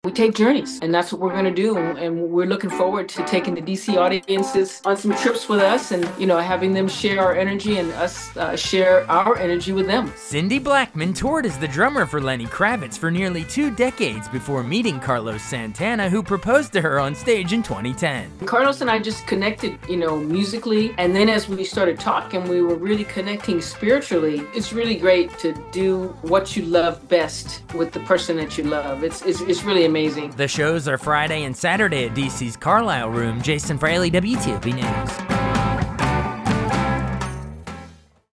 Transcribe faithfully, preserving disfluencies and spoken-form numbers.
We take journeys, and that's what we're going to do. And we're looking forward to taking the D C audiences on some trips with us and, you know, having them share our energy and us uh, share our energy with them. Cindy Blackman toured as the drummer for Lenny Kravitz for nearly two decades before meeting Carlos Santana, who proposed to her on stage in twenty ten. Carlos and I just connected, you know, musically. And then as we started talking, we were really connecting spiritually. It's really great to do what you love best with the person that you love. It's, it's, it's really amazing. Amazing. The shows are Friday and Saturday at D C's Carlisle Room. Jason Fraley, W T O P News.